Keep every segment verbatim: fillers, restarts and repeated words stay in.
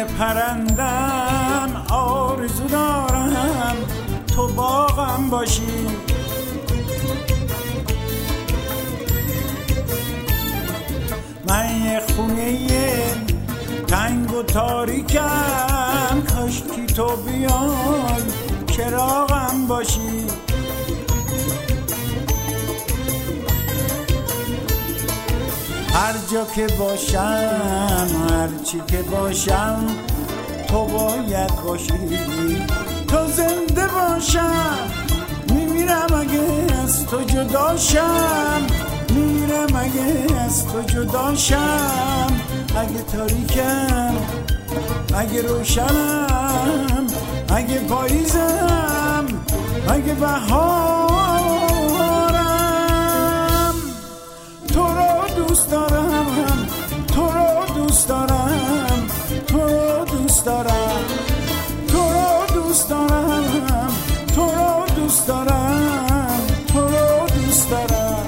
یه پرندم آرزو دارم تو باغم باشی، من یه خونه تنگ و تاریکم کاشکی تو بیای چراغم باشی. هر جا که باشم هر چی که باشم تو باید باشی، تو زنده باشم میمیرم اگه از تو جداشم، میمیرم اگه از تو جداشم، اگه تاریکم اگه روشنم، اگه پاییزم اگه بهارم، تو رو دوست دارم تو رو دوست دارم تو رو دوست دارم تو رو دوست دارم تو رو دوست دارم تو رو دوست دارم.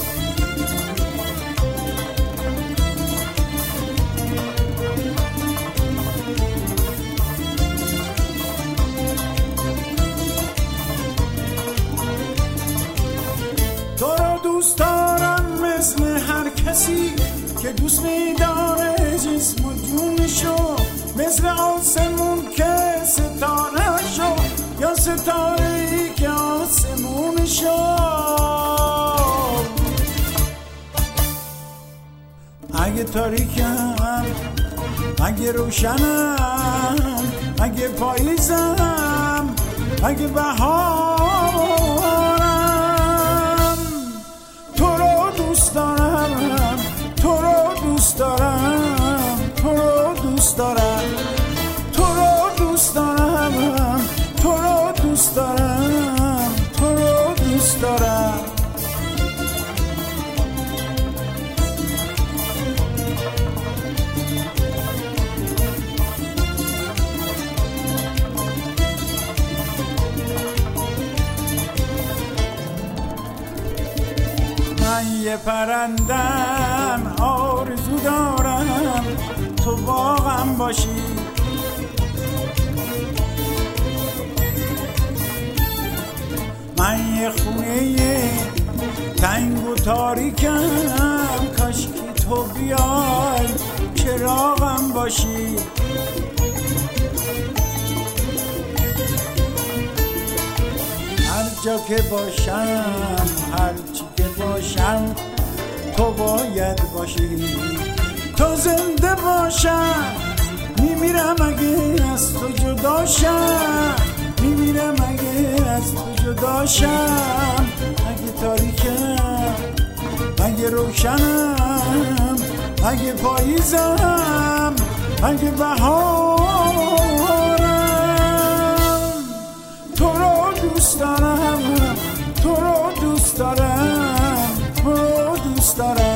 تو رو دوست دارم مثل هر کسی که دوست می‌داره جسم و جونشو، مثل آسمون که ستاره شو یا ستاره‌ای که آسمونشو، اگه تاریکم اگه روشنم اگه پاییزم اگه بهارم، تو رو دوست دارم تو رو دوست دارم تو رو دوست دارم تو رو دوست دارم تو رو دوست دارم تو رو دوست دارم. من یه پرندم آرزو دارم تو باغم باشی، من یه خونه تنگ و تاریکم کاشکی تو بیای چراغم باشی، هر جا که باشم هر چی که باشم تو باید باشی، تو زنده باشم میمیرم اگه از تو جداشم، میمیرم اگه از تو جداشم، اگه تاریکم اگه روشنم اگه پاییزم اگه بهارم، تو رو دوست دارم تو رو دوست دارم تو رو دوست دارم.